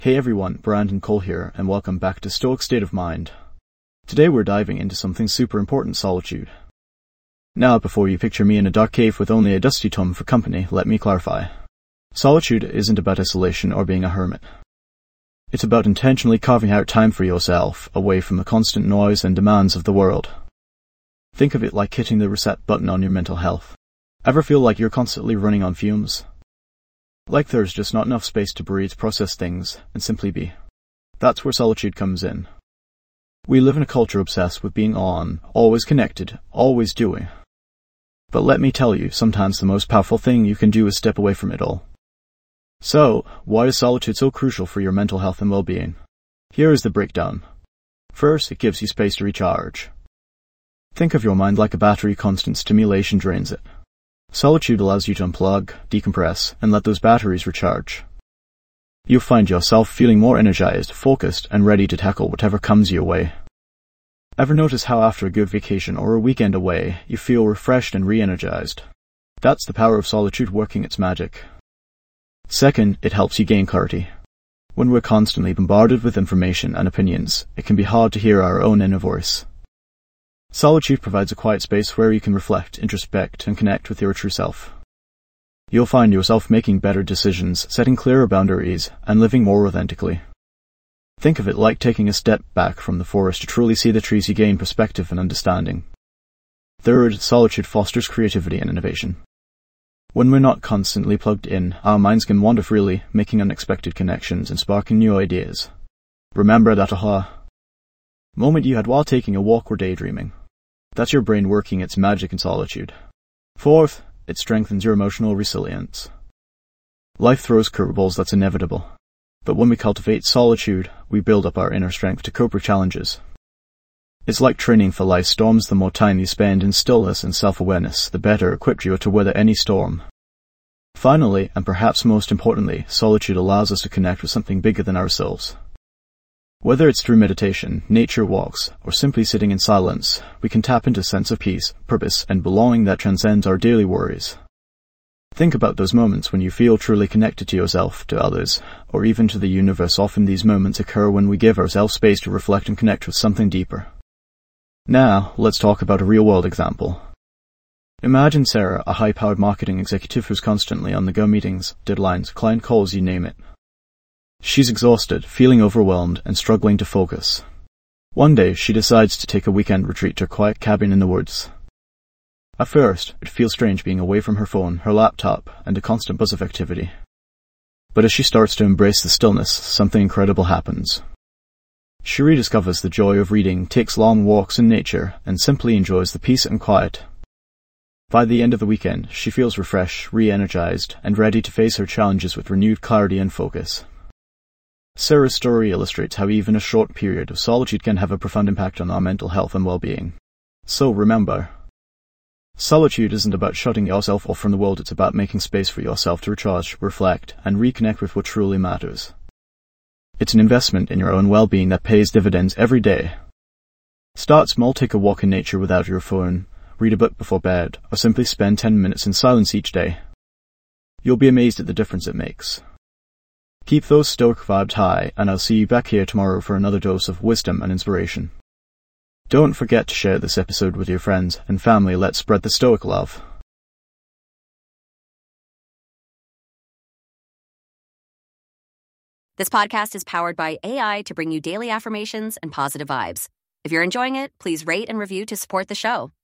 Hey everyone, Brandon Cole here, and welcome back to Stoic State of Mind. Today we're diving into something super important: solitude. Now, before you picture me in a dark cave with only a dusty tome for company, let me clarify. Solitude isn't about isolation or being a hermit. It's about intentionally carving out time for yourself, away from the constant noise and demands of the world. Think of it like hitting the reset button on your mental health. Ever feel like you're constantly running on fumes? Like there's just not enough space to breathe, process things, and simply be. That's where solitude comes in. We live in a culture obsessed with being on, always connected, always doing. But let me tell you, sometimes the most powerful thing you can do is step away from it all. So, why is solitude so crucial for your mental health and well-being? Here is the breakdown. First, it gives you space to recharge. Think of your mind like a battery. Constant stimulation drains it. Solitude allows you to unplug, decompress, and let those batteries recharge. You'll find yourself feeling more energized, focused, and ready to tackle whatever comes your way. Ever notice how after a good vacation or a weekend away, you feel refreshed and re-energized? That's the power of solitude working its magic. Second, it helps you gain clarity. When we're constantly bombarded with information and opinions, it can be hard to hear our own inner voice. Solitude provides a quiet space where you can reflect, introspect, and connect with your true self. You'll find yourself making better decisions, setting clearer boundaries, and living more authentically. Think of it like taking a step back from the forest to truly see the trees. You gain perspective and understanding. Third, solitude fosters creativity and innovation. When we're not constantly plugged in, our minds can wander freely, making unexpected connections and sparking new ideas. Remember that aha moment you had while taking a walk or daydreaming? That's your brain working its magic in solitude. Fourth, it strengthens your emotional resilience. Life throws curveballs, that's inevitable. But when we cultivate solitude, we build up our inner strength to cope with challenges. It's like training for life's storms. The more time you spend in stillness and self-awareness, the better equipped you are to weather any storm. Finally, and perhaps most importantly, solitude allows us to connect with something bigger than ourselves. Whether it's through meditation, nature walks, or simply sitting in silence, we can tap into a sense of peace, purpose, and belonging that transcends our daily worries. Think about those moments when you feel truly connected to yourself, to others, or even to the universe. Often these moments occur when we give ourselves space to reflect and connect with something deeper. Now, let's talk about a real-world example. Imagine Sarah, a high-powered marketing executive who's constantly on the go: meetings, deadlines, client calls, you name it. She's exhausted, feeling overwhelmed, and struggling to focus. One day, she decides to take a weekend retreat to a quiet cabin in the woods. At first, it feels strange being away from her phone, her laptop, and a constant buzz of activity. But as she starts to embrace the stillness, something incredible happens. She rediscovers the joy of reading, takes long walks in nature, and simply enjoys the peace and quiet. By the end of the weekend, she feels refreshed, re-energized, and ready to face her challenges with renewed clarity and focus. Sarah's story illustrates how even a short period of solitude can have a profound impact on our mental health and well-being. So remember, solitude isn't about shutting yourself off from the world. It's about making space for yourself to recharge, reflect, and reconnect with what truly matters. It's an investment in your own well-being that pays dividends every day. Start small. Take a walk in nature without your phone, read a book before bed, or simply spend 10 minutes in silence each day. You'll be amazed at the difference it makes. Keep those stoic vibes high, and I'll see you back here tomorrow for another dose of wisdom and inspiration. Don't forget to share this episode with your friends and family. Let's spread the stoic love. This podcast is powered by AI to bring you daily affirmations and positive vibes. If you're enjoying it, please rate and review to support the show.